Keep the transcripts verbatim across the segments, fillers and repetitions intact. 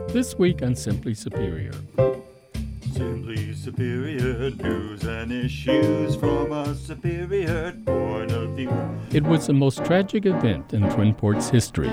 This week on Simply Superior. Simply Superior news and issues from a superior point of view. It was the most tragic event in Twin Ports history.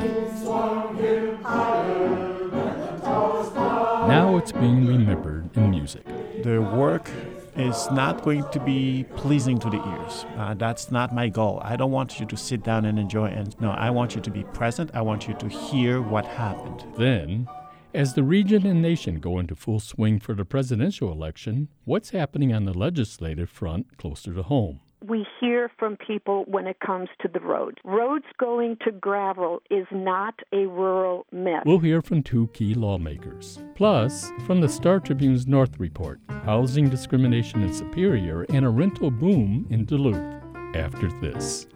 Now it's being remembered in music. The work is not going to be pleasing to the ears. Uh, that's not my goal. I don't want you to sit down and enjoy it. No, I want you to be present. I want you to hear what happened. Then, as the region and nation go into full swing for the presidential election, what's happening on the legislative front closer to home? We hear from people when it comes to the roads. Roads going to gravel is not a rural myth. We'll hear from two key lawmakers. Plus, from the Star Tribune's North Report, housing discrimination in Superior and a rental boom in Duluth. After this.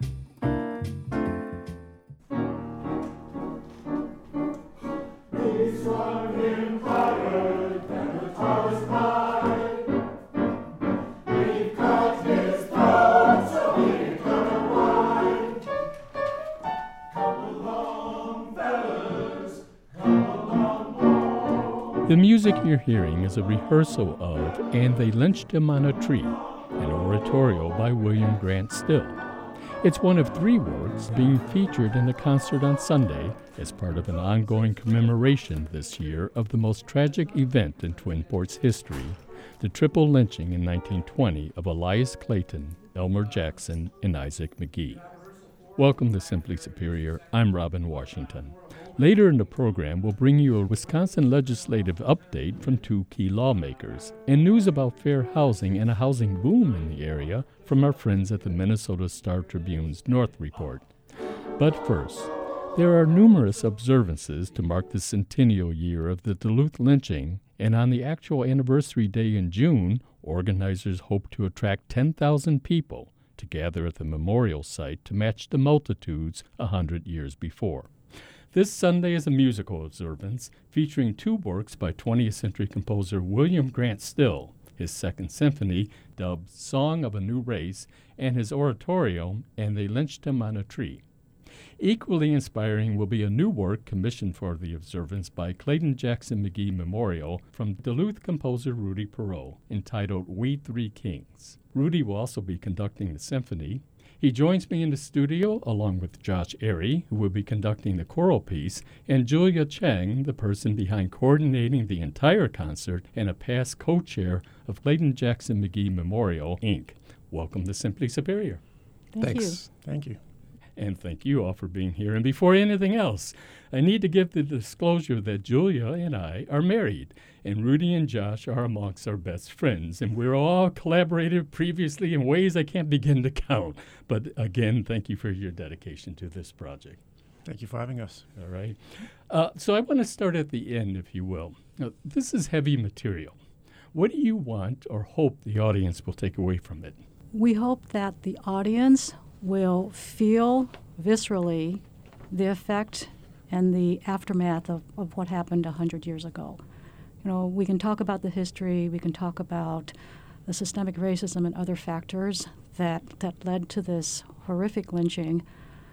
The music you're hearing is a rehearsal of And They Lynched Him on a Tree, an oratorio by William Grant Still. It's one of three works being featured in the concert on Sunday as part of an ongoing commemoration this year of the most tragic event in Twin Ports history, the triple lynching in nineteen twenty of Elias Clayton, Elmer Jackson, and Isaac McGee. Welcome to Simply Superior. I'm Robin Washington. Later in the program, we'll bring you a Wisconsin legislative update from two key lawmakers and news about fair housing and a housing boom in the area from our friends at the Minnesota Star Tribune's North Report. But first, there are numerous observances to mark the centennial year of the Duluth lynching, and on the actual anniversary day in June, organizers hope to attract ten thousand people to gather at the memorial site to match the multitudes a hundred years before. This Sunday is a musical observance featuring two works by twentieth century composer William Grant Still, his Second Symphony, dubbed Song of a New Race, and his oratorio, And They Lynched Him on a Tree. Equally inspiring will be a new work commissioned for the observance by Clayton Jackson McGee Memorial from Duluth composer Rudy Perot, entitled We Three Kings. Rudy will also be conducting the symphony. He joins me in the studio along with Josh Airy, who will be conducting the choral piece, and Julia Chang, the person behind coordinating the entire concert and a past co-chair of Clayton Jackson McGee Memorial, Incorporated. Welcome to Simply Superior. Thank Thanks. you. Thank you. And thank you all for being here. And before anything else, I need to give the disclosure that Julia and I are married, and Rudy and Josh are amongst our best friends, and we're all collaborated previously in ways I can't begin to count. But again, thank you for your dedication to this project. Thank you for having us. All right. Uh, so I want to start at the end, if you will. Now, this is heavy material. What do you want or hope the audience will take away from it? We hope that the audience will feel viscerally the effect and the aftermath of, of what happened one hundred years ago. You know, we can talk about the history, we can talk about the systemic racism and other factors that, that led to this horrific lynching,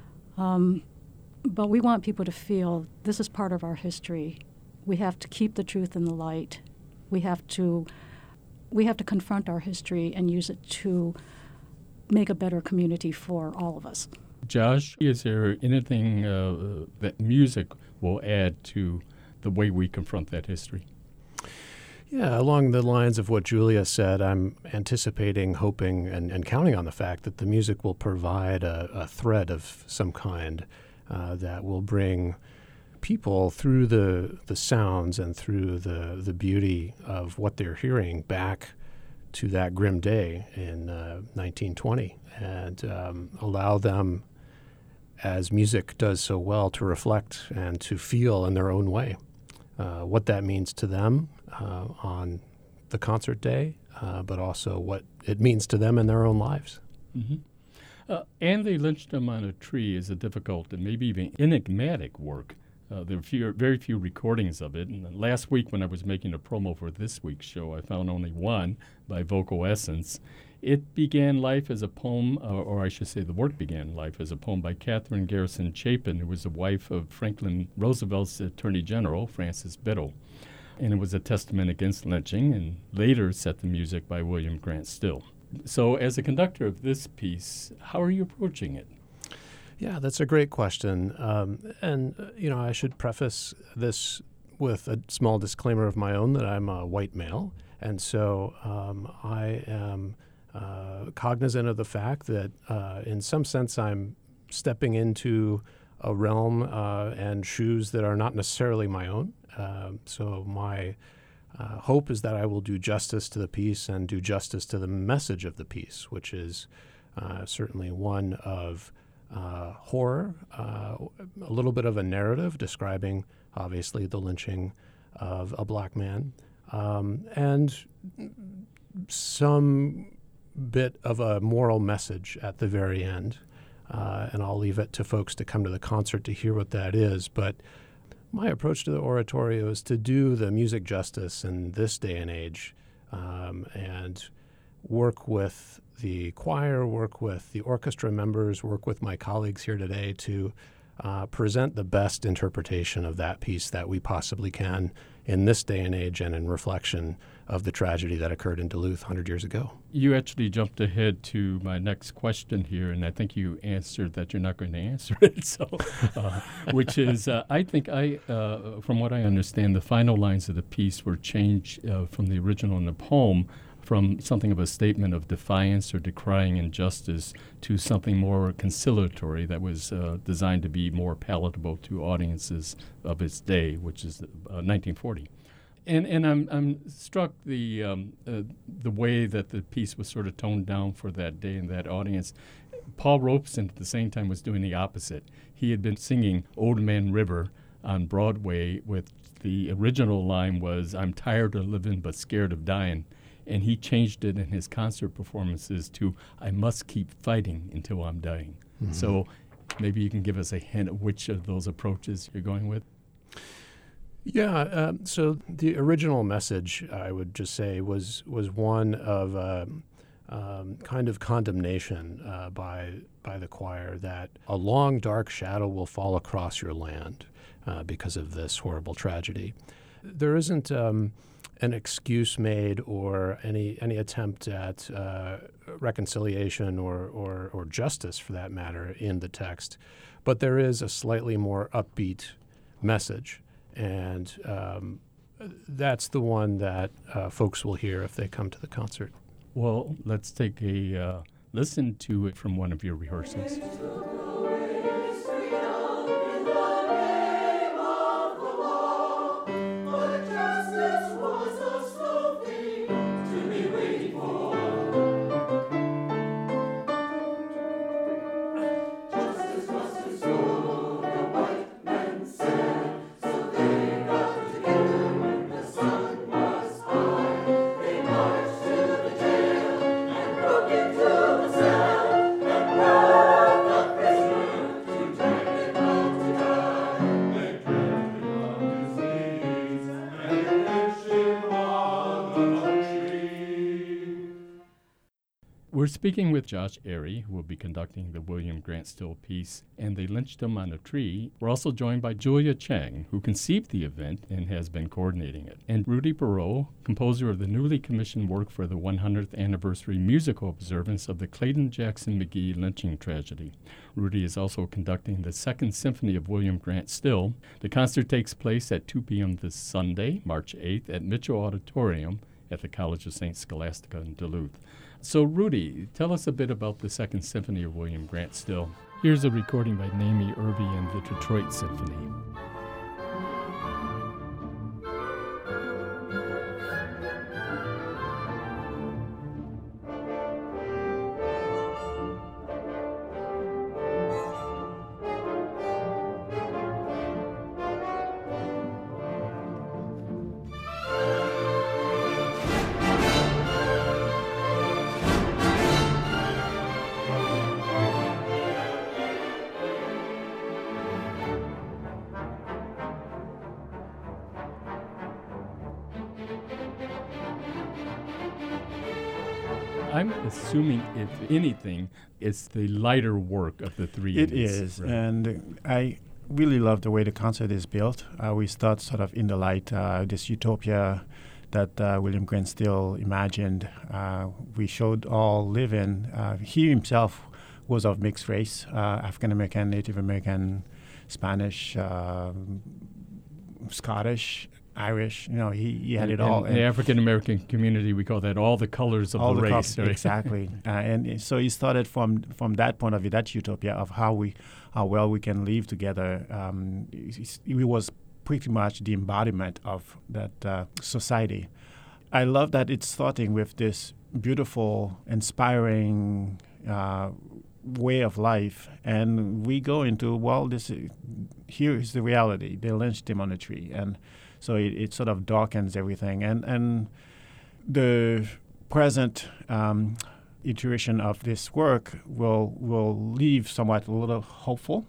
um, but we want people to feel this is part of our history. We have to keep the truth in the light. We have to, we have to confront our history and use it to make a better community for all of us. Josh, is there anything uh, that music will add to the way we confront that history? Yeah, along the lines of what Julia said, I'm anticipating, hoping, and, and counting on the fact that the music will provide a, a thread of some kind uh, that will bring people through the the sounds and through the, the beauty of what they're hearing back to that grim day in uh, nineteen twenty, and um, allow them, as music does so well, to reflect and to feel in their own way uh, what that means to them uh, on the concert day, uh, but also what it means to them in their own lives. Mm-hmm. Uh, and They Lynched Him on a Tree is a difficult and maybe even enigmatic work. Uh, there are few, very few recordings of it. And last week when I was making a promo for this week's show, I found only one by Vocal Essence. It began life as a poem, or, or I should say the work began life as a poem by Catherine Garrison Chapin, who was the wife of Franklin Roosevelt's Attorney General, Francis Biddle. And it was a testament against lynching, and later set the music by William Grant Still. So as a conductor of this piece, how are you approaching it? Yeah, that's a great question. Um, and, uh, you know, I should preface this with a small disclaimer of my own that I'm a white male. And so um, I am uh, cognizant of the fact that uh, in some sense I'm stepping into a realm uh, and shoes that are not necessarily my own. Uh, so my uh, hope is that I will do justice to the piece and do justice to the message of the piece, which is uh, certainly one of Uh, horror, uh, a little bit of a narrative describing, obviously, the lynching of a black man, um, and some bit of a moral message at the very end. Uh, and I'll leave it to folks to come to the concert to hear what that is. But my approach to the oratorio is to do the music justice in this day and age um, and work with the choir, work with the orchestra members, work with my colleagues here today to uh, present the best interpretation of that piece that we possibly can in this day and age and in reflection of the tragedy that occurred in Duluth one hundred years ago. You actually jumped ahead to my next question here, and I think you answered that you're not going to answer it. So, uh, which is, uh, I think I, uh, from what I understand, the final lines of the piece were changed uh, from the original in the poem from something of a statement of defiance or decrying injustice to something more conciliatory that was uh, designed to be more palatable to audiences of its day, which is uh, nineteen forty. And and I'm I'm struck the um, uh, the way that the piece was sort of toned down for that day and that audience. Paul Robeson at the same time was doing the opposite. He had been singing Old Man River on Broadway with the original line was, "I'm tired of living but scared of dying." And he changed it in his concert performances to, "I must keep fighting until I'm dying." Mm-hmm. So maybe you can give us a hint of which of those approaches you're going with. Yeah, uh, so the original message, I would just say, was was one of uh, um, kind of condemnation uh, by by the choir that a long, dark shadow will fall across your land uh, because of this horrible tragedy. There isn't um, an excuse made or any any attempt at uh, reconciliation or, or or justice, for that matter, in the text, but there is a slightly more upbeat message. And um, that's the one that uh, folks will hear if they come to the concert. Well, let's take a uh, listen to it from one of your rehearsals. We're speaking with Josh Airy, who will be conducting the William Grant Still piece, and They Lynched Him on a Tree. We're also joined by Julia Chang, who conceived the event and has been coordinating it, and Rudy Barreau, composer of the newly commissioned work for the one hundredth anniversary musical observance of the Clayton Jackson McGee lynching tragedy. Rudy is also conducting the Second Symphony of William Grant Still. The concert takes place at two p.m. this Sunday, March eighth, at Mitchell Auditorium at the College of Saint Scholastica in Duluth. So, Rudy, tell us a bit about the Second Symphony of William Grant Still. Here's a recording by Naomi Irby and the Detroit Symphony. I'm assuming, if anything, it's the lighter work of the three. It is, right. And I really love the way the concert is built. Uh, we start sort of in the light, uh, this utopia that uh, William Grant Still imagined. Uh, we showed all live in. Uh, he himself was of mixed race, uh, African American, Native American, Spanish, uh, Scottish, Irish. You know, he, he had and, it all. In the African American community, we call that all the colors of all the, the race. co- Right? Exactly. uh, and so he started from from that point of view, that utopia of how we, how well we can live together. Um, he, he was pretty much the embodiment of that uh, society. I love that it's starting with this beautiful, inspiring uh, way of life, and we go into, well, this is, here is the reality. They lynched him on a tree, and so it, it sort of darkens everything. And and the present um, iteration of this work will will leave somewhat a little hopeful,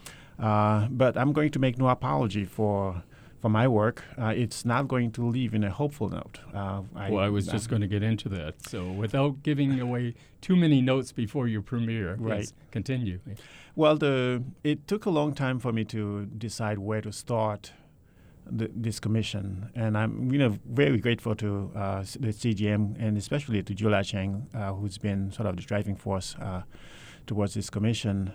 uh, but I'm going to make no apology for. For my work, uh, it's not going to leave in a hopeful note. Uh, I, well, I was just going to get into that. So without giving away too many notes before your premiere, right. yes, continue. Well, the it took a long time for me to decide where to start the, this commission. And I'm you know, very grateful to uh, the C G M and especially to Julia Cheng, uh, who's been sort of the driving force uh, towards this commission.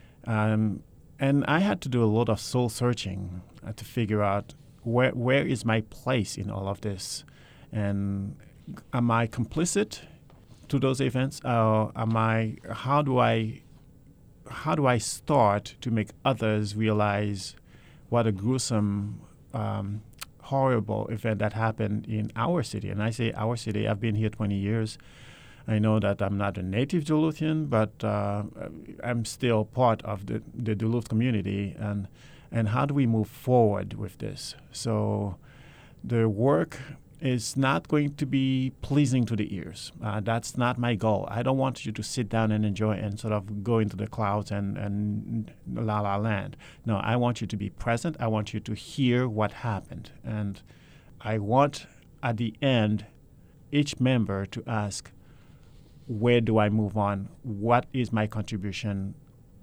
Um, And I had to do a lot of soul searching uh, to figure out where where is my place in all of this, and am I complicit to those events? Or am I? How do I? How do I start to make others realize what a gruesome, um, horrible event that happened in our city? And I say our city. I've been here twenty years. I know that I'm not a native Duluthian, but uh, I'm still part of the, the Duluth community. And and how do we move forward with this? So the work is not going to be pleasing to the ears. Uh, that's not my goal. I don't want you to sit down and enjoy and sort of go into the clouds and, and la la land. No, I want you to be present. I want you to hear what happened. And I want, at the end, each member to ask, where do I move on? What is my contribution?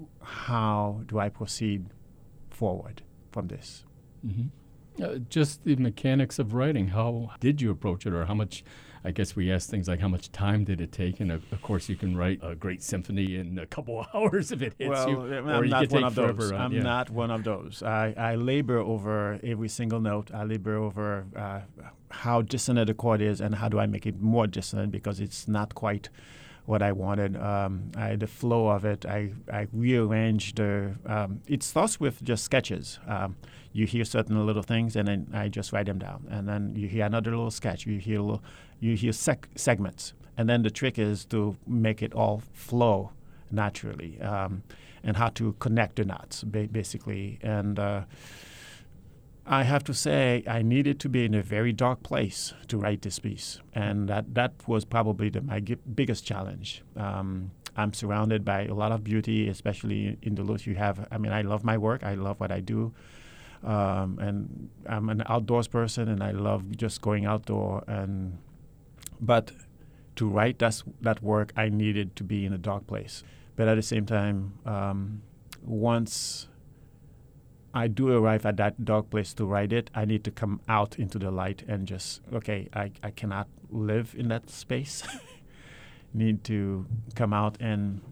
How do I proceed forward from this? Mm-hmm. Uh, just the mechanics of writing. How did you approach it, or how much? I guess we asked things like how much time did it take, and uh, of course you can write a great symphony in a couple of hours if it hits well, you, I'm or you not could one take of those. forever. On, I'm yeah. not one of those. I, I labor over every single note. I labor over uh, how dissonant the chord is and how do I make it more dissonant because it's not quite what I wanted. Um, I, the flow of it, I, I rearrange the. Um, it starts with just sketches. Um, you hear certain little things, and then I just write them down. And then you hear another little sketch. You hear a little, you hear sec- segments, and then the trick is to make it all flow naturally, um, and how to connect the knots, ba- basically. And uh, I have to say, I needed to be in a very dark place to write this piece, and that, that was probably the, my g- biggest challenge. Um, I'm surrounded by a lot of beauty, especially in Duluth. You have, I mean, I love my work. I love what I do, um, and I'm an outdoors person, and I love just going outdoor. And but to write that that work, I needed to be in a dark place. But at the same time, um, once I do arrive at that dark place to write it, I need to come out into the light and just, okay, I, I cannot live in that space. Need to come out and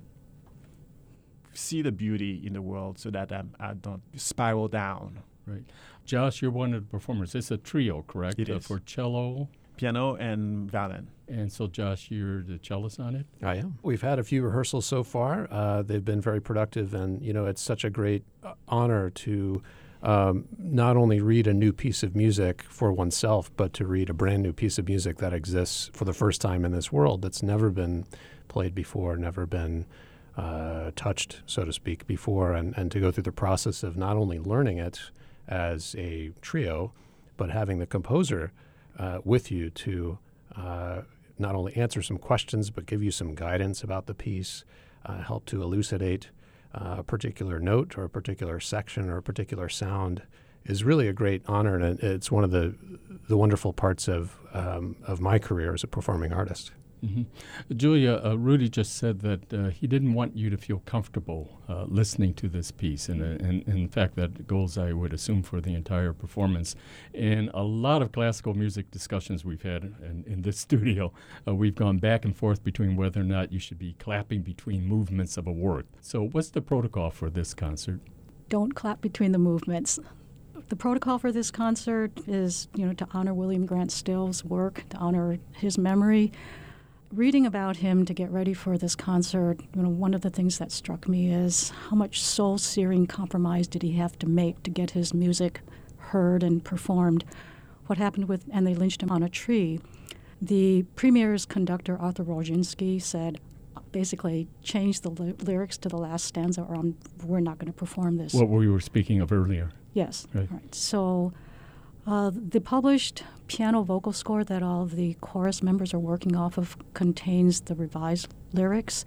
see the beauty in the world so that I'm, I don't spiral down. Right. Josh, you're one of the performers. It's a trio, correct? It uh, is. For cello. Piano and violin. And so, Josh, you're the cellist on it? I am. We've had a few rehearsals so far. Uh, they've been very productive, and, you know, it's such a great uh, honor to um, not only read a new piece of music for oneself, but to read a brand new piece of music that exists for the first time in this world that's never been played before, never been uh, touched, so to speak, before, and, and to go through the process of not only learning it as a trio, but having the composer uh, with you to uh, not only answer some questions, but give you some guidance about the piece, uh, help to elucidate uh, a particular note or a particular section or a particular sound is really a great honor, and it's one of the the wonderful parts of um, of my career as a performing artist. Mm-hmm. Julia, uh, Rudy just said that uh, he didn't want you to feel comfortable uh, listening to this piece, and, uh, and, and in fact that goes, I would assume, for the entire performance. In a lot of classical music discussions we've had in, in this studio, uh, we've gone back and forth between whether or not you should be clapping between movements of a work. So what's the protocol for this concert? Don't clap between the movements. The protocol for this concert is, you know, to honor William Grant Still's work, to honor his memory. Reading about him to get ready for this concert, you know, one of the things that struck me is how much soul-searing compromise did he have to make to get his music heard and performed. What happened with And They Lynched Him on a Tree, the premier's conductor, Arthur Roginski, said, basically, change the ly- lyrics to the last stanza or I'm, we're not going to perform this. What we were speaking of earlier. Yes. Right. right. So uh, the published piano vocal score that all of the chorus members are working off of contains the revised lyrics.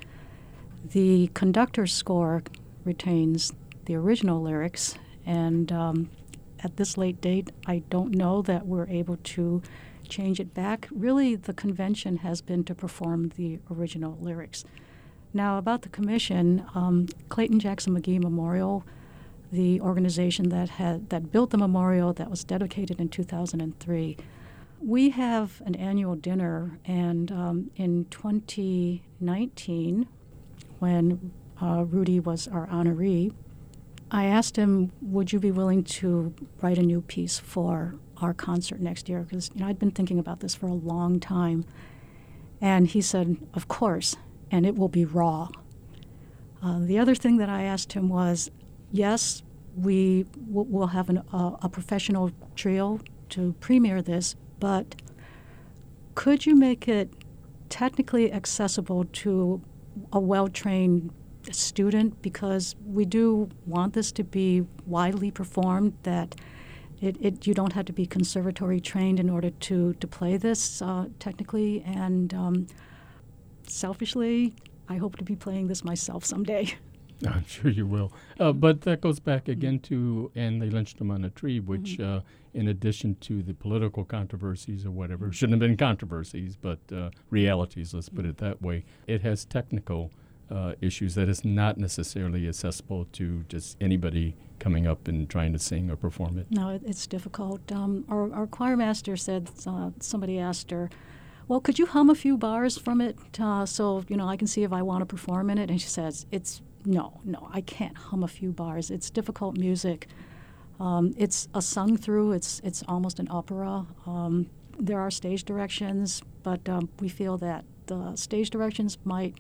The conductor's score retains the original lyrics, and um, at this late date, I don't know that we're able to change it back. Really, the convention has been to perform the original lyrics. Now, about the commission, um, Clayton Jackson McGee Memorial, the organization that had that built the memorial that was dedicated in two thousand three. We have an annual dinner, and um, in twenty nineteen, when uh, Rudy was our honoree, I asked him, would you be willing to write a new piece for our concert next year? Because, you know, I'd been thinking about this for a long time. And he said, of course, and it will be raw. Uh, the other thing that I asked him was, yes, we w- will have an, uh, a professional trio to premiere this, but could you make it technically accessible to a well-trained student? Because we do want this to be widely performed, that it, it you don't have to be conservatory trained in order to, to play this uh, technically. And um, selfishly, I hope to be playing this myself someday. I'm sure you will. Uh, but that goes back again to And They Lynched Him on a Tree, which, Mm-hmm. uh, in addition to the political controversies or whatever, shouldn't have been controversies, but uh, realities, let's put it that way, it has technical uh, issues that is not necessarily accessible to just anybody coming up and trying to sing or perform it. No, it, it's difficult. Um, our, our choir master said, uh, somebody asked her, well, could you hum a few bars from it uh, so, you know, I can see if I want to perform in it? And she says, it's No, no, I can't hum a few bars. It's difficult music. Um, it's a sung through. It's it's almost an opera. Um, there are stage directions, but um, we feel that the stage directions might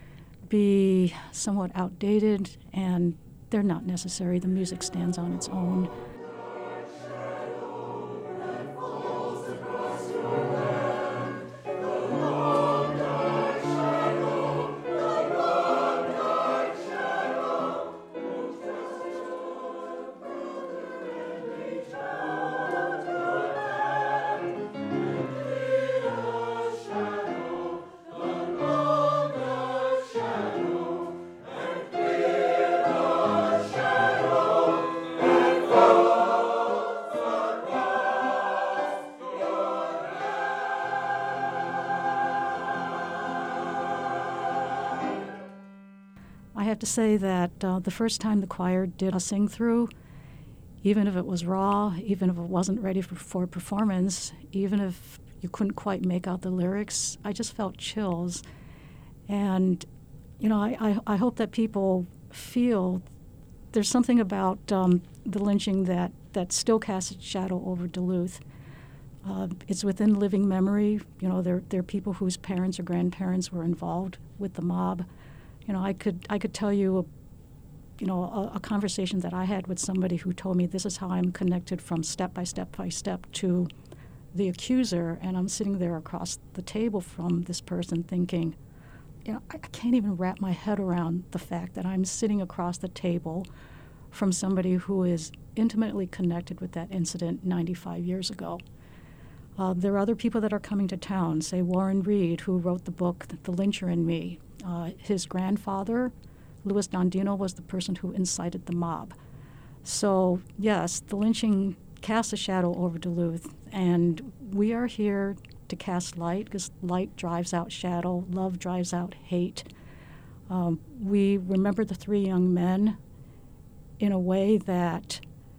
be somewhat outdated, and they're not necessary. The music stands on its own. I have to say that uh, the first time the choir did a sing-through, even if it was raw, even if it wasn't ready for, for performance, even if you couldn't quite make out the lyrics, I just felt chills. And, you know, I, I, I hope that people feel there's something about um, the lynching that, that still casts its shadow over Duluth. Uh, it's within living memory. You know, there, there are people whose parents or grandparents were involved with the mob. You know, I could I could tell you, a, you know, a, a conversation that I had with somebody who told me this is how I'm connected from step by step by step to the accuser, and I'm sitting there across the table from this person thinking, you know, I, I can't even wrap my head around the fact that I'm sitting across the table from somebody who is intimately connected with that incident ninety-five years ago. Uh, there are other people that are coming to town, say Warren Reed, who wrote the book The Lyncher and Me. Uh, his grandfather, Louis Dondino, was the person who incited the mob. So, yes, the lynching casts a shadow over Duluth, and we are here to cast light, because light drives out shadow, love drives out hate. Um, we remember the three young men in a way that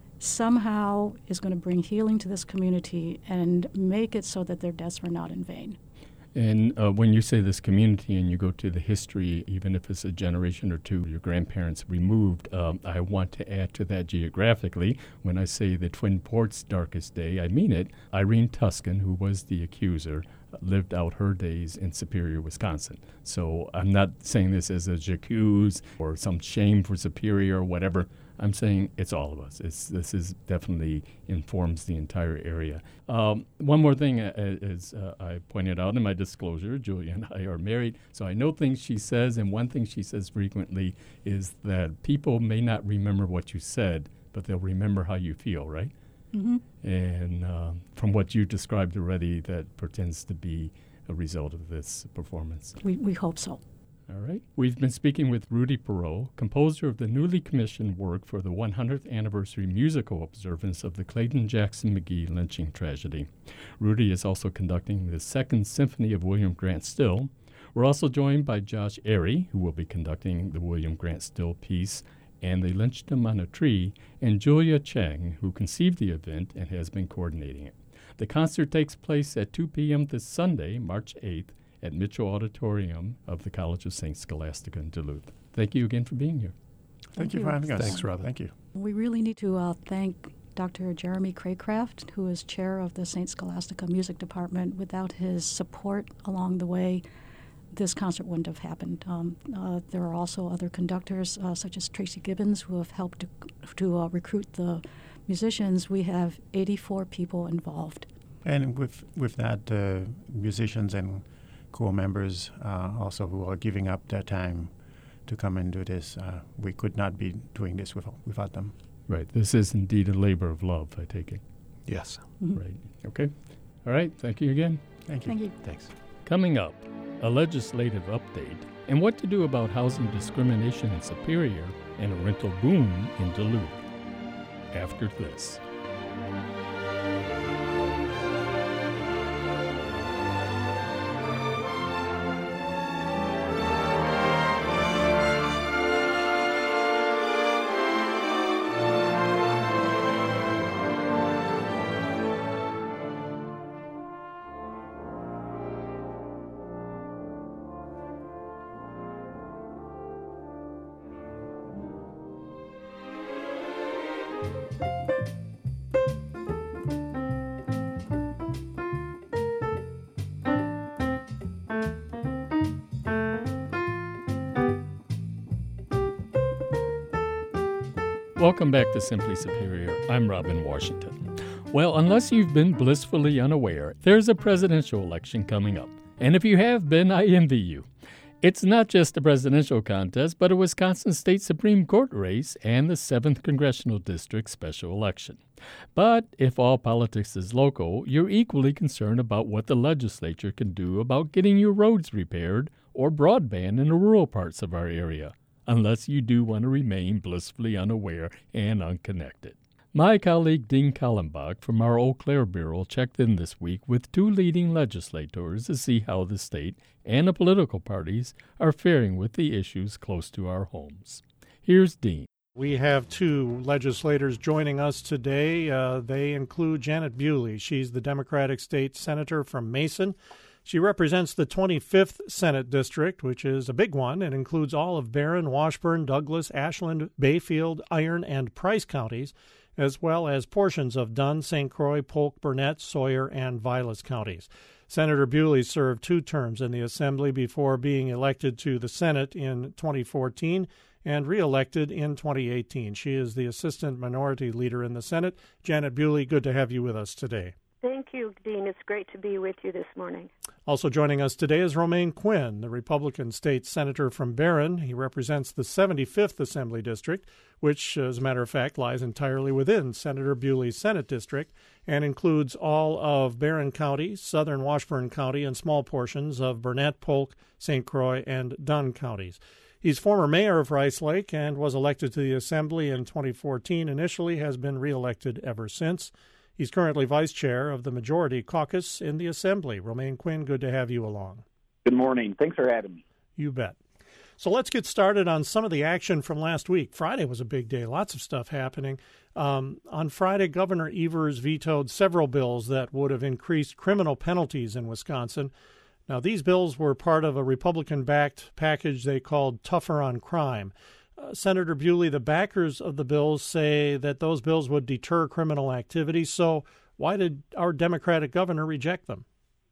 somehow is going to bring healing to this community and make it so that their deaths were not in vain. And uh, when you say this community and you go to the history, even if it's a generation or two, your grandparents removed, um, I want to add to that geographically. When I say the Twin Ports' darkest day, I mean it. Irene Tuscan, who was the accuser, lived out her days in Superior, Wisconsin. So I'm not saying this as a j'accuse or some shame for Superior or whatever. I'm saying it's all of us. It's, this is definitely informs the entire area. Um, one more thing, uh, as uh, I pointed out in my disclosure, Julia and I are married, so I know things she says, and one thing she says frequently is that people may not remember what you said, but they'll remember how you feel, right? Mm-hmm. And uh, from what you described already, that pretends to be a result of this performance. We, we hope so. All right. We've been speaking with Rudy Perot, composer of the newly commissioned work for the one hundredth anniversary musical observance of the Clayton Jackson McGee lynching tragedy. Rudy is also conducting the Second Symphony of William Grant Still. We're also joined by Josh Airy, who will be conducting the William Grant Still piece, And They Lynched Him on a Tree, and Julia Chang, who conceived the event and has been coordinating it. The concert takes place at two p.m. this Sunday, March eighth, at Mitchell Auditorium of the College of Saint Scholastica in Duluth. Thank you again for being here. Thank, Thank you you. for having us. Thanks, Robin. Thank you. We really need to uh, thank Doctor Jeremy Craycraft, who is chair of the Saint Scholastica Music Department. Without his support along the way, this concert wouldn't have happened. Um, uh, there are also other conductors, uh, such as Tracy Gibbons, who have helped to, to uh, recruit the musicians. We have eighty-four people involved. And with with that, uh, musicians and core members uh, also who are giving up their time to come and do this. Uh, we could not be doing this without, without them. Right. This is indeed a labor of love, I take it. Yes. Mhm. Right. Okay. All right. Thank you again. Thank you. Thank you. Thanks. Coming up, a legislative update and what to do about housing discrimination in Superior and a rental boom in Duluth. After this. Welcome back to Simply Superior. I'm Robin Washington. Well, unless you've been blissfully unaware, there's a presidential election coming up. And if you have been, I envy you. It's not just a presidential contest, but a Wisconsin State Supreme Court race and the seventh Congressional District special election. But if all politics is local, you're equally concerned about what the legislature can do about getting your roads repaired or broadband in the rural parts of our area, unless you do want to remain blissfully unaware and unconnected. My colleague Dean Kallenbach from our Eau Claire Bureau checked in this week with two leading legislators to see how the state and the political parties are faring with the issues close to our homes. Here's Dean. We have two legislators joining us today. Uh, they include Janet Bewley. She's the Democratic State Senator from Mason. She represents the twenty-fifth Senate District, which is a big one. It includes all of Barron, Washburn, Douglas, Ashland, Bayfield, Iron, and Price counties, as well as portions of Dunn, Saint Croix, Polk, Burnett, Sawyer, and Vilas counties. Senator Bewley served two terms in the Assembly before being elected to the Senate in twenty fourteen and reelected in twenty eighteen. She is the Assistant Minority Leader in the Senate. Janet Bewley, good to have you with us today. Thank you, Dean. It's great to be with you this morning. Also joining us today is Romaine Quinn, the Republican State Senator from Barron. He represents the seventy-fifth Assembly District, which, as a matter of fact, lies entirely within Senator Bewley's Senate District and includes all of Barron County, southern Washburn County, and small portions of Burnett, Polk, Saint Croix, and Dunn counties. He's former mayor of Rice Lake and was elected to the Assembly in twenty fourteen. Initially has been reelected ever since. He's currently vice chair of the Majority Caucus in the Assembly. Romaine Quinn, good to have you along. Good morning. Thanks for having me. You bet. So let's get started on some of the action from last week. Friday was a big day, lots of stuff happening. Um, on Friday, Governor Evers vetoed several bills that would have increased criminal penalties in Wisconsin. Now, these bills were part of a Republican-backed package they called Tougher on Crime. Uh, Senator Bewley, the backers of the bills say that those bills would deter criminal activity. So why did our Democratic governor reject them?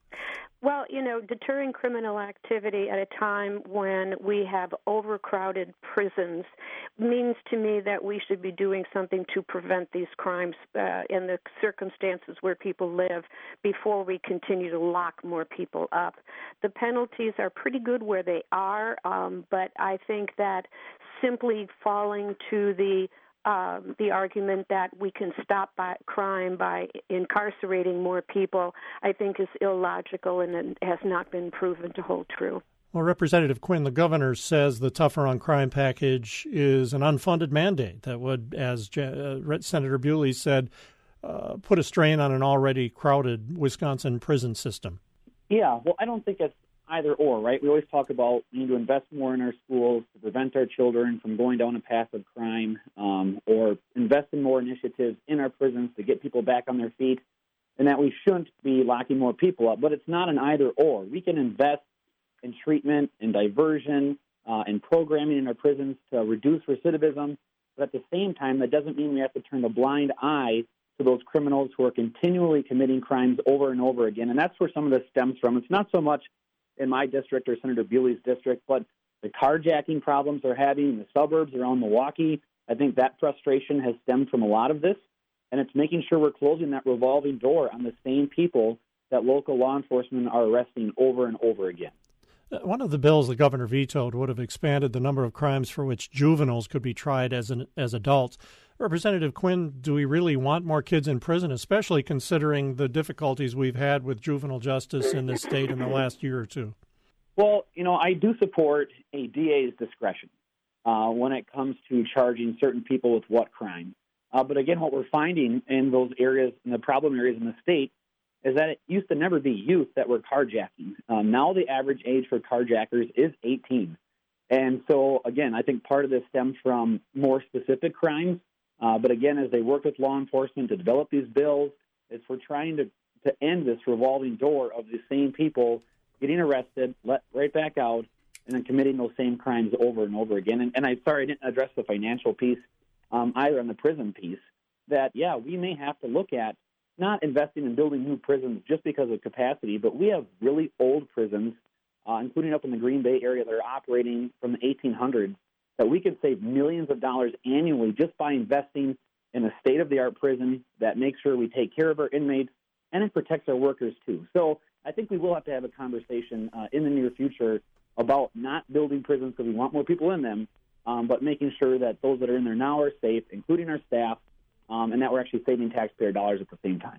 Well, you know, deterring criminal activity at a time when we have overcrowded prisons means to me that we should be doing something to prevent these crimes uh, in the circumstances where people live before we continue to lock more people up. The penalties are pretty good where they are, um, but I think that simply falling to the Um, the argument that we can stop by crime by incarcerating more people, I think is illogical and it has not been proven to hold true. Well, Representative Quinn, the governor says the Tougher on Crime package is an unfunded mandate that would, as uh, Senator Bewley said, uh, put a strain on an already crowded Wisconsin prison system. Yeah, well, I don't think it's either or, right? We always talk about we need to invest more in our schools to prevent our children from going down a path of crime, um, or invest in more initiatives in our prisons to get people back on their feet, and that we shouldn't be locking more people up. But it's not an either or. We can invest in treatment and diversion uh, and programming in our prisons to reduce recidivism, but at the same time, that doesn't mean we have to turn a blind eye to those criminals who are continually committing crimes over and over again. And that's where some of this stems from. It's not so much in my district or Senator Bewley's district, but the carjacking problems they're having in the suburbs around Milwaukee, I think that frustration has stemmed from a lot of this, and it's making sure we're closing that revolving door on the same people that local law enforcement are arresting over and over again. One of the bills the governor vetoed would have expanded the number of crimes for which juveniles could be tried as an, as adults. Representative Quinn, do we really want more kids in prison, especially considering the difficulties we've had with juvenile justice in this state in the last year or two? Well, you know, I do support a D A's discretion uh, when it comes to charging certain people with what crime. Uh, but again, what we're finding in those areas, in the problem areas in the state, is that it used to never be youth that were carjacking. Um, now the average age for carjackers is eighteen. And so, again, I think part of this stems from more specific crimes. Uh, but again, as they work with law enforcement to develop these bills, it's for trying to, to end this revolving door of the same people getting arrested, let right back out, and then committing those same crimes over and over again. And, and I'm sorry I didn't address the financial piece um, either on the prison piece, that, yeah, we may have to look at not investing in building new prisons just because of capacity, but we have really old prisons, uh, including up in the Green Bay area, that are operating from the eighteen hundreds, that we could save millions of dollars annually just by investing in a state-of-the-art prison that makes sure we take care of our inmates and it protects our workers too. So I think we will have to have a conversation uh, in the near future about not building prisons because we want more people in them, um, but making sure that those that are in there now are safe, including our staff, um, and that we're actually saving taxpayer dollars at the same time.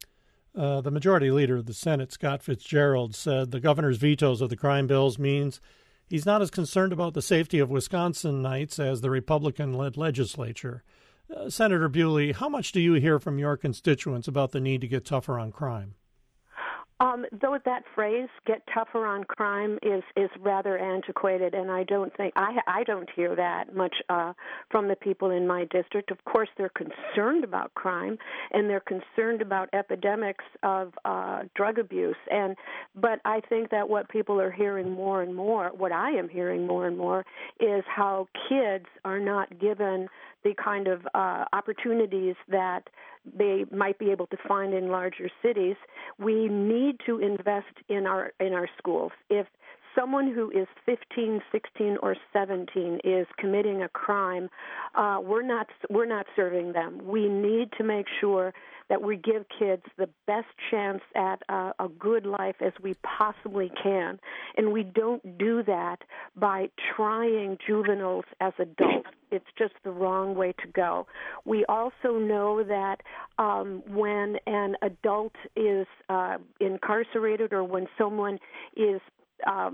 Uh, the majority leader of the Senate, Scott Fitzgerald, said the governor's vetoes of the crime bills means he's not as concerned about the safety of Wisconsinites as the Republican-led legislature. Uh, Senator Bewley, how much do you hear from your constituents about the need to get tougher on crime? Um, though that phrase "get tougher on crime" is is rather antiquated, and I don't think I I don't hear that much uh, from the people in my district. Of course, they're concerned about crime, and they're concerned about epidemics of uh, drug abuse. And but I think that what people are hearing more and more, what I am hearing more and more, is how kids are not given the kind of uh, opportunities that they might be able to find in larger cities. We need to invest in our in our schools. If someone who is fifteen, sixteen, or seventeen is committing a crime, uh, we're not we're not serving them. We need to make sure that we give kids the best chance at uh, a good life as we possibly can, and we don't do that by trying juveniles as adults. It's just the wrong way to go. We also know that um, when an adult is uh, incarcerated or when someone is um,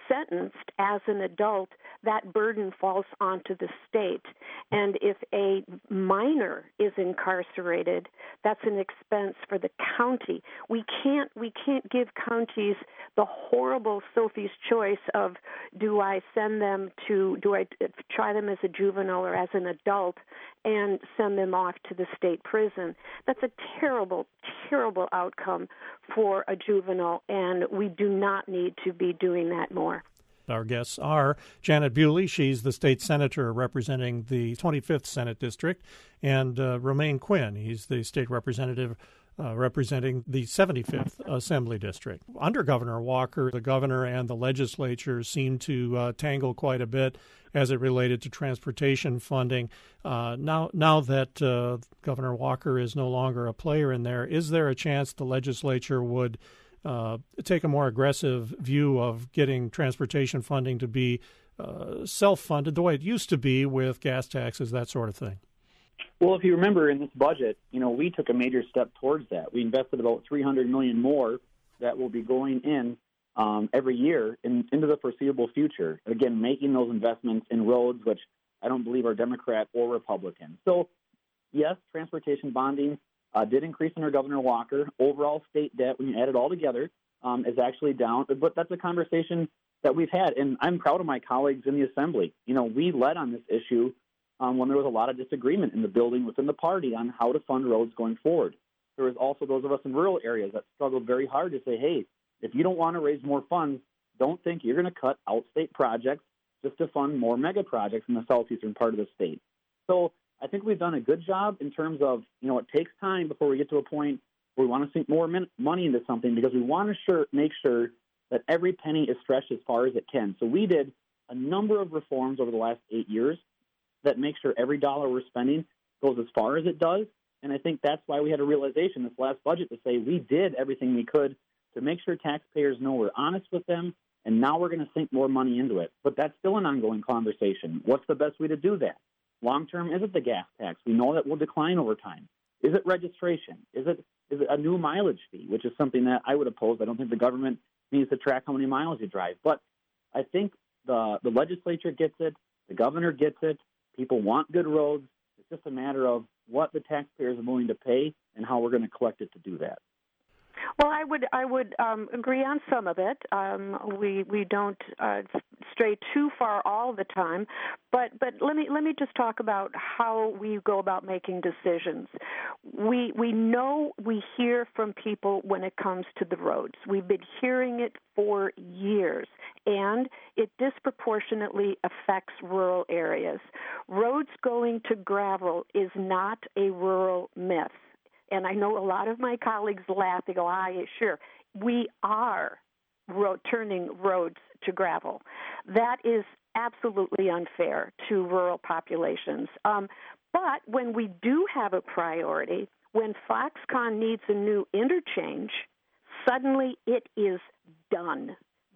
sentenced as an adult, that burden falls onto the state. And if a minor is incarcerated, that's an expense for the county. We can't we can't give counties the horrible Sophie's choice of, do I send them to do I try them as a juvenile or as an adult and send them off to the state prison. That's a terrible, terrible outcome for a juvenile, and we do not need to be doing that more. Our guests are Janet Bewley, she's the state senator representing the twenty-fifth Senate District, and uh, Romaine Quinn, he's the state representative uh, representing the seventy-fifth Assembly District. Under Governor Walker, the governor and the legislature seemed to uh, tangle quite a bit as it related to transportation funding. Uh, now, now that uh, Governor Walker is no longer a player in there, is there a chance the legislature would Uh, take a more aggressive view of getting transportation funding to be uh, self-funded the way it used to be with gas taxes, that sort of thing? Well, if you remember in this budget, you know, we took a major step towards that. We invested about three hundred million dollars more that will be going in um, every year in, into the foreseeable future. Again, making those investments in roads, which I don't believe are Democrat or Republican. So, yes, transportation bonding Uh, did increase under Governor Walker. Overall state debt, when you add it all together, um, is actually down. But that's a conversation that we've had, and I'm proud of my colleagues in the Assembly. You know, we led on this issue um, when there was a lot of disagreement in the building within the party on how to fund roads going forward. There was also those of us in rural areas that struggled very hard to say, hey, if you don't want to raise more funds, don't think you're going to cut outstate projects just to fund more mega projects in the southeastern part of the state. So I think we've done a good job in terms of, you know, it takes time before we get to a point where we want to sink more min- money into something because we want to sure, make sure that every penny is stretched as far as it can. So we did a number of reforms over the last eight years that make sure every dollar we're spending goes as far as it does. And I think that's why we had a realization this last budget to say we did everything we could to make sure taxpayers know we're honest with them, and now we're going to sink more money into it. But that's still an ongoing conversation. What's the best way to do that? Long-term, is it the gas tax? We know that will decline over time. Is it registration? Is it is it a new mileage fee, which is something that I would oppose? I don't think the government needs to track how many miles you drive. But I think the, the legislature gets it. The governor gets it. People want good roads. It's just a matter of what the taxpayers are willing to pay and how we're going to collect it to do that. Well, I would I would um, agree on some of it. Um, we we don't uh, stray too far all the time, but but let me let me just talk about how we go about making decisions. We we know we hear from people when it comes to the roads. We've been hearing it for years, and it disproportionately affects rural areas. Roads going to gravel is not a rural myth. And I know a lot of my colleagues laugh. They go, ah, yeah, sure. We are road, turning roads to gravel. That is absolutely unfair to rural populations. Um, but when we do have a priority, when Foxconn needs a new interchange, suddenly it is done,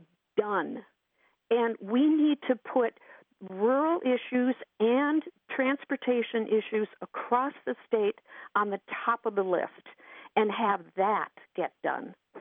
done. And we need to put rural issues and transportation issues across the state on the top of the list and have that get done.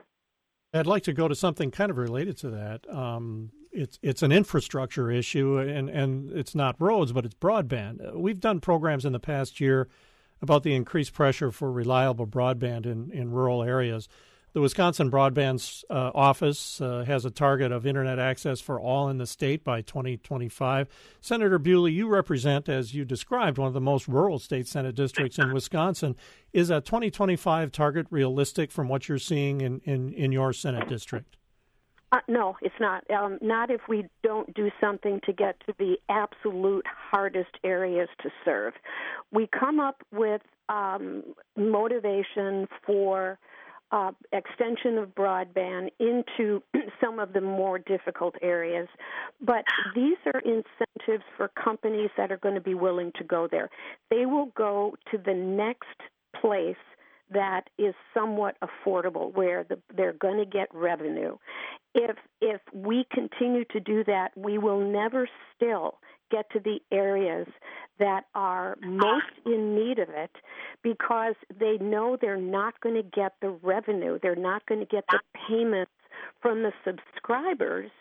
I'd like to go to something kind of related to that. Um, it's it's an infrastructure issue, and, and it's not roads, but it's broadband. We've done programs in the past year about the increased pressure for reliable broadband in, in rural areas. The Wisconsin Broadband uh, Office uh, has a target of Internet access for all in the state by twenty twenty-five. Senator Bewley, you represent, as you described, one of the most rural state Senate districts in Wisconsin. Is a twenty twenty-five target realistic from what you're seeing in, in, in your Senate district? Uh, no, it's not. Um, not if we don't do something to get to the absolute hardest areas to serve. We come up with um, motivation for Uh, extension of broadband into some of the more difficult areas. But these are incentives for companies that are going to be willing to go there. They will go to the next place that is somewhat affordable, where the, they're going to get revenue. If if we continue to do that, we will never still get to the areas that are most in need of it because they know they're not going to get the revenue. They're not going to get the payments from the subscribers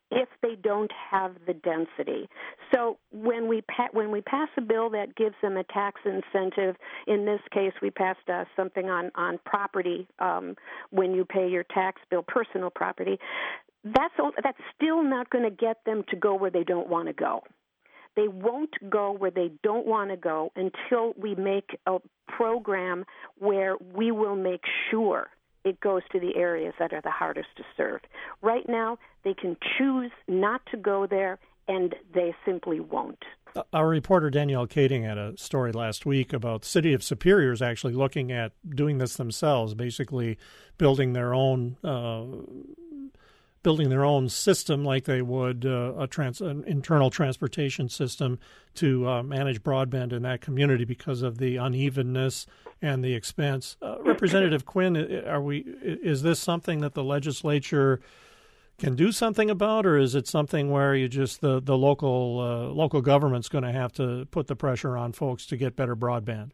if they don't have the density. So when we pa- when we pass a bill that gives them a tax incentive, in this case we passed uh, something on, on property um, when you pay your tax bill, personal property, that's, that's still not going to get them to go where they don't want to go. They won't go where they don't want to go until we make a program where we will make sure it goes to the areas that are the hardest to serve. Right now, they can choose not to go there, and they simply won't. Our reporter Danielle Kading had a story last week about the city of Superior is actually looking at doing this themselves, basically building their own uh, building their own system like they would uh, a trans- an internal transportation system to uh, manage broadband in that community because of the unevenness and the expense. Uh, Representative Quinn, are we? Is this something that the legislature can do something about, or is it something where you just the the local uh, local government's going to have to put the pressure on folks to get better broadband?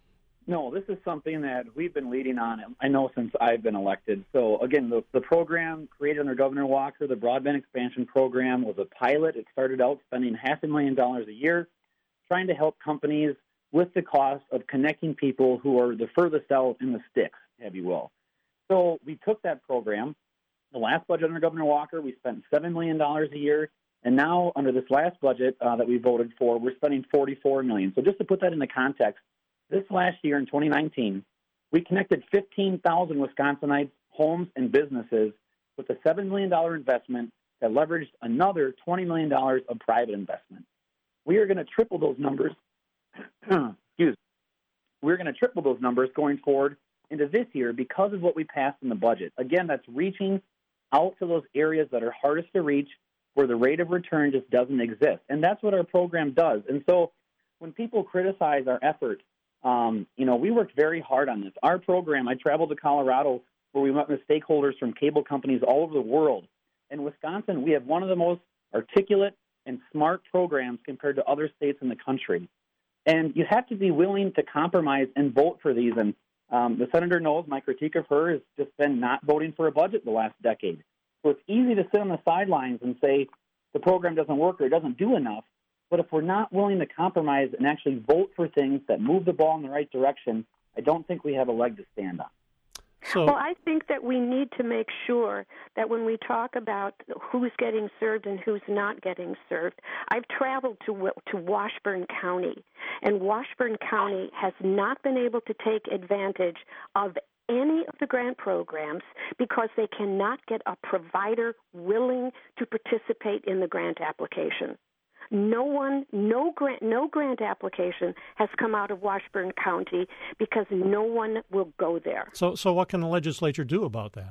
No, this is something that we've been leading on, I know, since I've been elected. So, again, the, the program created under Governor Walker, the Broadband Expansion Program, was a pilot. It started out spending half a million dollars a year trying to help companies with the cost of connecting people who are the furthest out in the sticks, if you will. So we took that program. The last budget under Governor Walker, we spent seven million dollars a year. And now, under this last budget uh, that we voted for, we're spending forty-four million dollars. So just to put that into context, this last year in twenty nineteen, we connected fifteen thousand Wisconsinites, homes, and businesses with a seven million dollars investment that leveraged another twenty million dollars of private investment. We are going to triple those numbers. excuse me. We're going to triple those numbers going forward into this year because of what we passed in the budget. Again, that's reaching out to those areas that are hardest to reach where the rate of return just doesn't exist. And that's what our program does. And so when people criticize our effort, Um, you know, we worked very hard on this. Our program, I traveled to Colorado where we met with stakeholders from cable companies all over the world. In Wisconsin, we have one of the most articulate and smart programs compared to other states in the country. And you have to be willing to compromise and vote for these. And um, the senator knows my critique of her has just been not voting for a budget the last decade. So it's easy to sit on the sidelines and say the program doesn't work or it doesn't do enough. But if we're not willing to compromise and actually vote for things that move the ball in the right direction, I don't think we have a leg to stand on. So, well, I think that we need to make sure that when we talk about who's getting served and who's not getting served, I've traveled to to Washburn County, and Washburn County has not been able to take advantage of any of the grant programs because they cannot get a provider willing to participate in the grant application. No one, no grant, no grant application has come out of Washburn County because no one will go there. So, so what can the legislature do about that?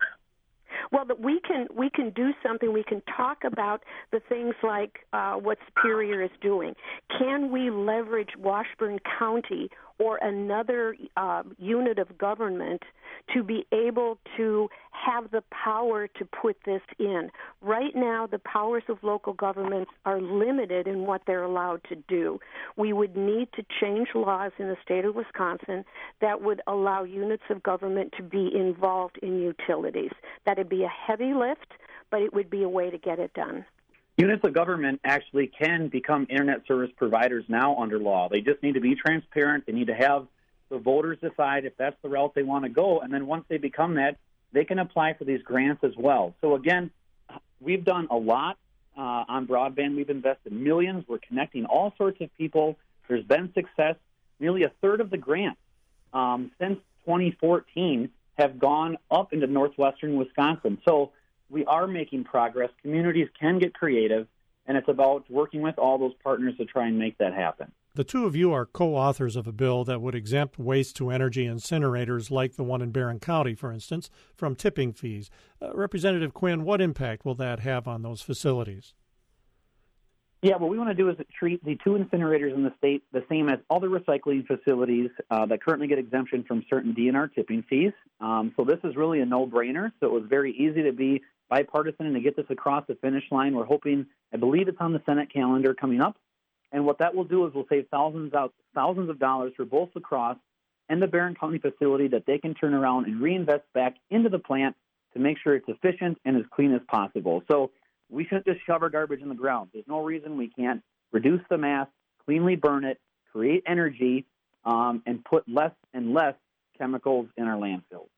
Well, that we can we can do something. We can talk about the things like uh, what Superior is doing. Can we leverage Washburn County or another uh, unit of government to be able to have the power to put this in? Right now, the powers of local governments are limited in what they're allowed to do. We would need to change laws in the state of Wisconsin that would allow units of government to be involved in utilities. That would be a heavy lift, but it would be a way to get it done. Units of government actually can become internet service providers now under law. They just need to be transparent. They need to have the voters decide if that's the route they want to go. And then once they become that, they can apply for these grants as well. So, again, we've done a lot uh, on broadband. We've invested millions. We're connecting all sorts of people. There's been success. Nearly a third of the grants um, since twenty fourteen have gone up into northwestern Wisconsin. So we are making progress. Communities can get creative, and it's about working with all those partners to try and make that happen. The two of you are co-authors of a bill that would exempt waste-to-energy incinerators like the one in Barron County, for instance, from tipping fees. Uh, Representative Quinn, what impact will that have on those facilities? Yeah, what we want to do is treat the two incinerators in the state the same as other recycling facilities uh, that currently get exemption from certain D N R tipping fees. Um, so this is really a no-brainer. So it was very easy to be bipartisan and to get this across the finish line. We're hoping, I believe it's on the Senate calendar coming up. And what that will do is we'll save thousands of, thousands of dollars for both La Crosse and the Barron County facility that they can turn around and reinvest back into the plant to make sure it's efficient and as clean as possible. So we shouldn't just shove our garbage in the ground. There's no reason we can't reduce the mass, cleanly burn it, create energy, um, and put less and less chemicals in our landfills.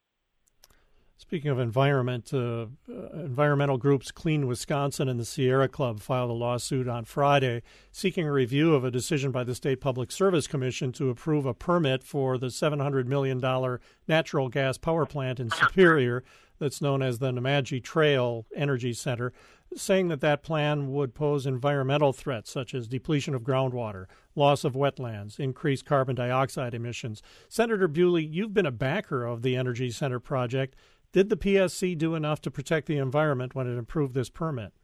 Speaking of environment, uh, uh, environmental groups Clean Wisconsin and the Sierra Club filed a lawsuit on Friday seeking a review of a decision by the State Public Service Commission to approve a permit for the seven hundred million dollars natural gas power plant in Superior that's known as the Nemadji Trail Energy Center, saying that that plan would pose environmental threats such as depletion of groundwater, loss of wetlands, increased carbon dioxide emissions. Senator Bewley, you've been a backer of the Energy Center project. Did the P S C do enough to protect the environment when it approved this permit?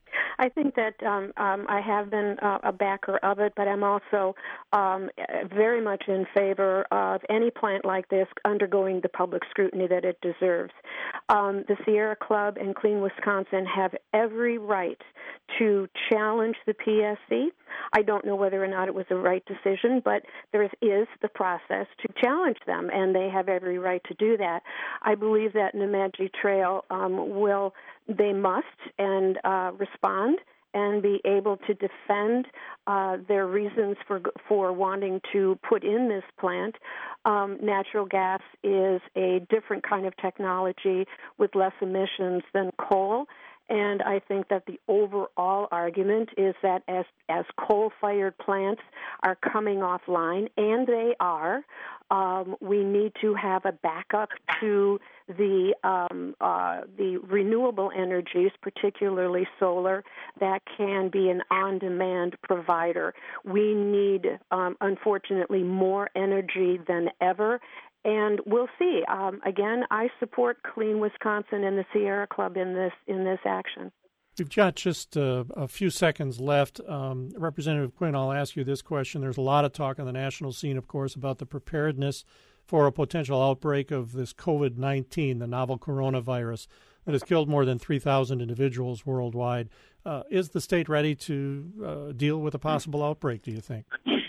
I think that um, um, I have been uh, a backer of it, but I'm also um, very much in favor of any plant like this undergoing the public scrutiny that it deserves. Um, the Sierra Club and Clean Wisconsin have every right to challenge the P S C. I don't know whether or not it was the right decision, but there is, is the process to challenge them, and they have every right to do that. I believe that Nemadji Trail um, will, they must, and uh, respond and be able to defend uh, their reasons for for wanting to put in this plant. Um, natural gas is a different kind of technology with less emissions than coal. And I think that the overall argument is that as as coal-fired plants are coming offline, and they are, um, we need to have a backup to the um, uh, the renewable energies, particularly solar, that can be an on-demand provider. We need, um, unfortunately, more energy than ever. And we'll see. Um, again, I support Clean Wisconsin and the Sierra Club in this in this action. We've got just uh, a few seconds left. Um, Representative Quinn, I'll ask you this question. There's a lot of talk on the national scene, of course, about the preparedness for a potential outbreak of this COVID nineteen, the novel coronavirus that has killed more than three thousand individuals worldwide. Uh, is the state ready to uh, deal with a possible outbreak, do you think?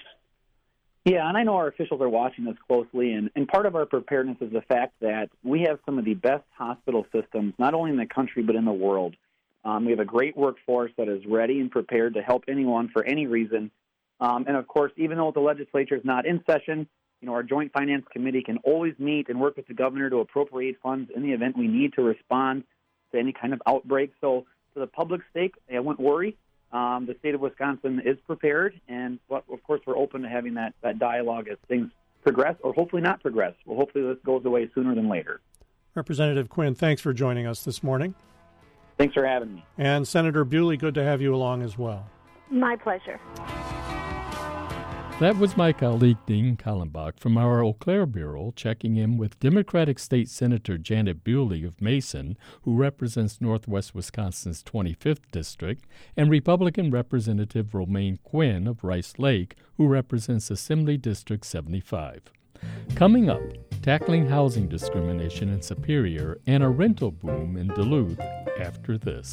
Yeah, and I know our officials are watching this closely, and, and part of our preparedness is the fact that we have some of the best hospital systems, not only in the country but in the world. Um, we have a great workforce that is ready and prepared to help anyone for any reason. Um, and, of course, even though the legislature is not in session, you know, our Joint Finance Committee can always meet and work with the governor to appropriate funds in the event we need to respond to any kind of outbreak. So for the public's sake, I wouldn't worry. Um, the state of Wisconsin is prepared, and well, of course, we're open to having that, that dialogue as things progress, or hopefully not progress. Well, hopefully this goes away sooner than later. Representative Quinn, thanks for joining us this morning. Thanks for having me. And Senator Bewley, good to have you along as well. My pleasure. That was my colleague Dean Kallenbach from our Eau Claire Bureau checking in with Democratic State Senator Janet Bewley of Mason, who represents Northwest Wisconsin's twenty-fifth District, and Republican Representative Romaine Quinn of Rice Lake, who represents Assembly District seventy-five. Coming up, tackling housing discrimination in Superior and a rental boom in Duluth after this.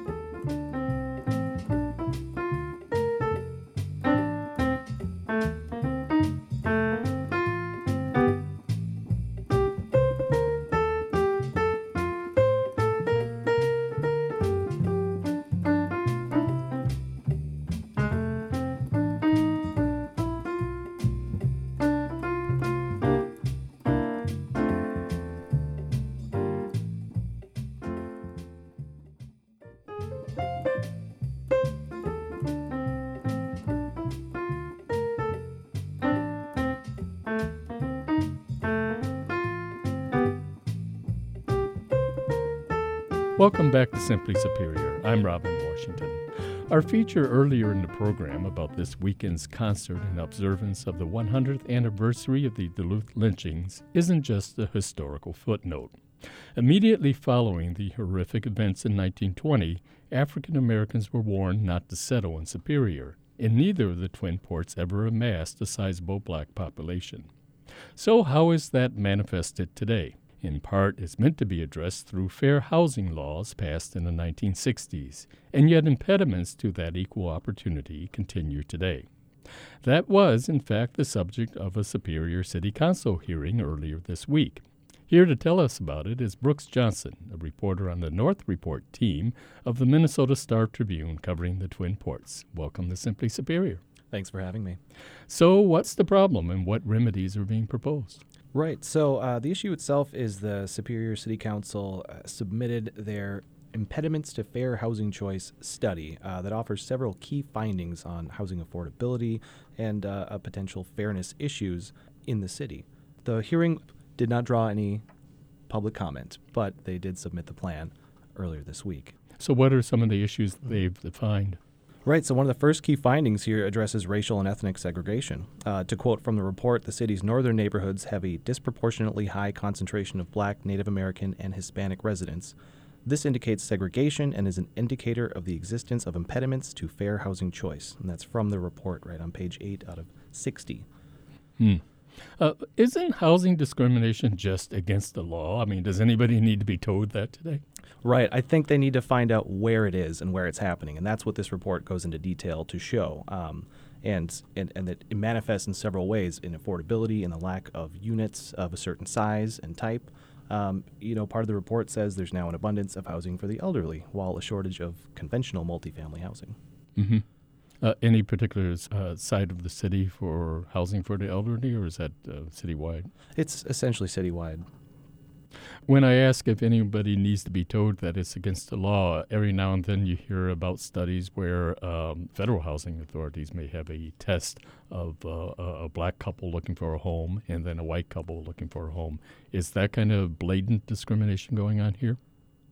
Welcome back to Simply Superior. I'm Robin Washington. Our feature earlier in the program about this weekend's concert in observance of the one hundredth anniversary of the Duluth lynchings isn't just a historical footnote. Immediately following the horrific events in nineteen twenty, African Americans were warned not to settle in Superior, and neither of the Twin Ports ever amassed a sizable black population. So how is that manifested today? In part, it's meant to be addressed through fair housing laws passed in the nineteen sixties, and yet impediments to that equal opportunity continue today. That was, in fact, the subject of a Superior City Council hearing earlier this week. Here to tell us about it is Brooks Johnson, a reporter on the North Report team of the Minnesota Star Tribune covering the Twin Ports. Welcome to Simply Superior. Thanks for having me. So what's the problem and what remedies are being proposed? Right. So uh, the issue itself is the Superior City Council uh, submitted their Impediments to Fair Housing Choice study uh, that offers several key findings on housing affordability and uh, uh, potential fairness issues in the city. The hearing did not draw any public comment, but they did submit the plan earlier this week. So what are some of the issues they've defined? Right, so one of the first key findings here addresses racial and ethnic segregation. Uh, to quote from the report, the city's northern neighborhoods have a disproportionately high concentration of Black, Native American, and Hispanic residents. This indicates segregation and is an indicator of the existence of impediments to fair housing choice. And that's from the report right on page eight out of sixty. Hmm. Uh, isn't housing discrimination just against the law? I mean, does anybody need to be told that today? Right. I think they need to find out where it is and where it's happening. And that's what this report goes into detail to show. Um, and, and, and that it manifests in several ways, in affordability, in the lack of units of a certain size and type. Um, you know, part of the report says there's now an abundance of housing for the elderly, while a shortage of conventional multifamily housing. Mm-hmm. Uh, any particular uh, side of the city for housing for the elderly, or is that uh, citywide? It's essentially citywide. When I ask if anybody needs to be told that it's against the law, every now and then you hear about studies where um, federal housing authorities may have a test of uh, a black couple looking for a home and then a white couple looking for a home. Is that kind of blatant discrimination going on here?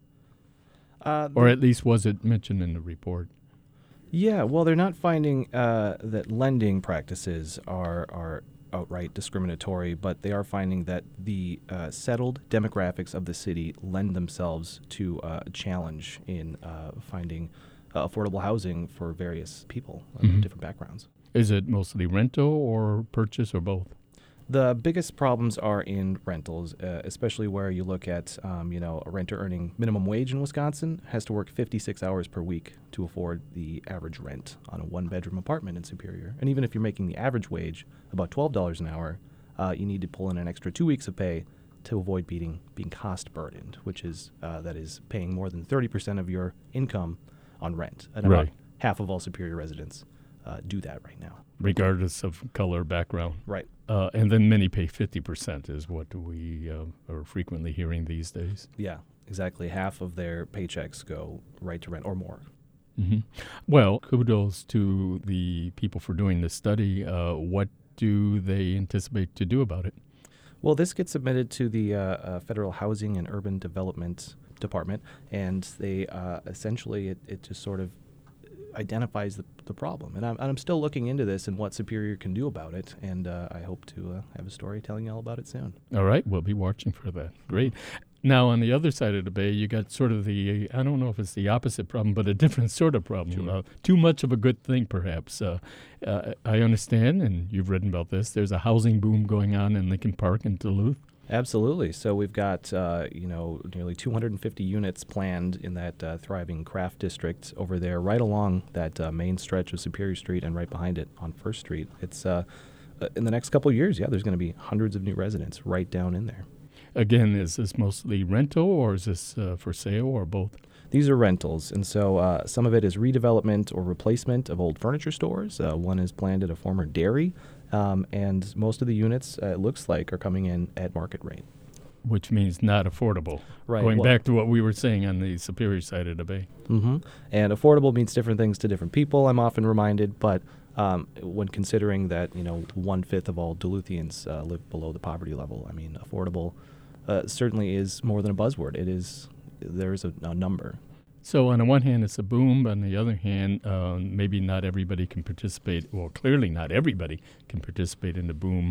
Uh, or at least was it mentioned in the report? Yeah, well, they're not finding uh, that lending practices are are outright discriminatory, but they are finding that the uh, settled demographics of the city lend themselves to uh, a challenge in uh, finding uh, affordable housing for various people of mm-hmm. different backgrounds. Is it mostly rental or purchase or both? The biggest problems are in rentals, uh, especially where you look at, um, you know, a renter earning minimum wage in Wisconsin has to work fifty-six hours per week to afford the average rent on a one-bedroom apartment in Superior. And even if you're making the average wage about twelve dollars an hour, uh, you need to pull in an extra two weeks of pay to avoid being being cost burdened, which is uh, that is paying more than thirty percent of your income on rent. And right. about half of all Superior residents uh, do that right now. Regardless of color, background. Right. Uh, and then many pay fifty percent is what we uh, are frequently hearing these days. Yeah, exactly. Half of their paychecks go right to rent or more. Mm-hmm. Well, kudos to the people for doing this study. Uh, what do they anticipate to do about it? Well, this gets submitted to the uh, uh, Federal Housing and Urban Development Department, and they uh, essentially, it, it just sort of identifies the, the problem. And I'm, and I'm still looking into this and what Superior can do about it, and uh, I hope to uh, have a story telling you all about it soon. All right, we'll be watching for that. Great. Now, on the other side of the bay, you got sort of the, I don't know if it's the opposite problem, but a different sort of problem. Sure. Uh, too much of a good thing, perhaps. Uh, uh, I understand, and you've written about this, there's a housing boom going on in Lincoln Park and Duluth. Absolutely. So we've got, uh, you know, nearly two hundred fifty units planned in that uh, thriving craft district over there, right along that uh, main stretch of Superior Street and right behind it on First Street. It's uh, in the next couple of years, yeah, there's going to be hundreds of new residents right down in there. Again, is this mostly rental or is this uh, for sale or both? These are rentals, and so uh, some of it is redevelopment or replacement of old furniture stores. Uh, one is planned at a former dairy, um, and most of the units, uh, it looks like, are coming in at market rate. Which means not affordable. Right. Going well, back to what we were saying on the Superior side of the bay. Mm-hmm. And affordable means different things to different people, I'm often reminded, but um, when considering that, you know, one-fifth of all Duluthians uh, live below the poverty level, I mean, affordable uh, certainly is more than a buzzword. It is, there is a, a number. So on the one hand, it's a boom. On the other hand, uh, maybe not everybody can participate. Well, clearly not everybody can participate in the boom.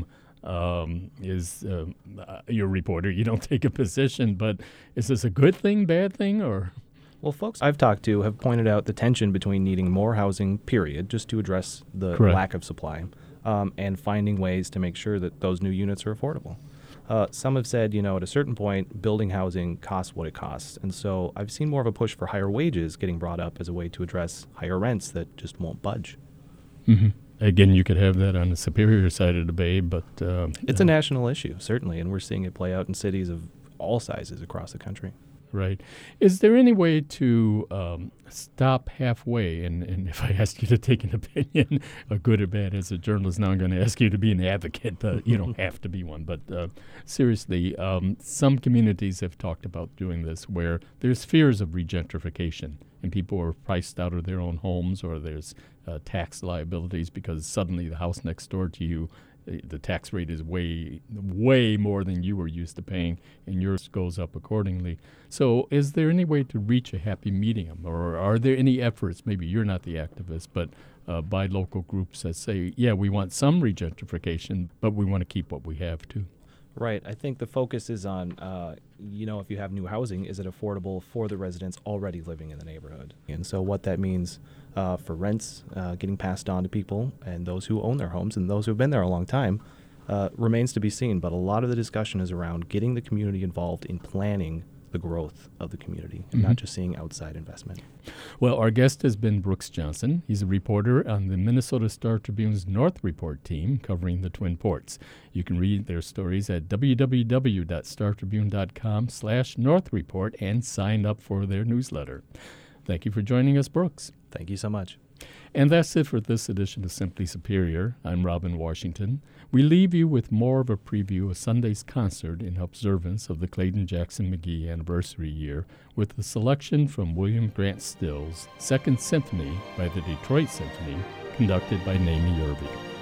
Um, is uh, you're a reporter, you don't take a position, but is this a good thing, bad thing, or? Well, folks I've talked to have pointed out the tension between needing more housing, period, just to address the Correct. lack of supply, um, and finding ways to make sure that those new units are affordable. Uh, some have said, you know, at a certain point, building housing costs what it costs. And so I've seen more of a push for higher wages getting brought up as a way to address higher rents that just won't budge. Mm-hmm. Again, you could have that on the Superior side of the bay, but... Uh, it's uh, a national issue, certainly, and we're seeing it play out in cities of all sizes across the country. Right. Is there any way to um, stop halfway? And, and if I ask you to take an opinion, a good or bad, as a journalist, now I'm going to ask you to be an advocate. But you don't have to be one. But uh, seriously, um, some communities have talked about doing this where there's fears of regentrification and people are priced out of their own homes, or there's uh, tax liabilities because suddenly the house next door to you, the tax rate is way, way more than you were used to paying, and yours goes up accordingly. So is there any way to reach a happy medium, or are there any efforts, maybe you're not the activist, but uh, by local groups that say, yeah, we want some regentrification, but we want to keep what we have too? Right. I think the focus is on, uh, you know, if you have new housing, is it affordable for the residents already living in the neighborhood? And so what that means uh, for rents uh, getting passed on to people and those who own their homes and those who have been there a long time uh, remains to be seen. But a lot of the discussion is around getting the community involved in planning the growth of the community and Mm-hmm. not just seeing outside investment. Well, our guest has been Brooks Johnson. He's a reporter on the Minnesota Star Tribune's North Report team covering the Twin Ports. You can read their stories at w w w dot star tribune dot com slash North Report and sign up for their newsletter. Thank you for joining us, Brooks. Thank you so much. And that's it for this edition of Simply Superior. I'm Robin Washington. We leave you with more of a preview of Sunday's concert in observance of the Clayton Jackson McGee anniversary year with a selection from William Grant Still's Second Symphony by the Detroit Symphony, conducted by Mamie Irving.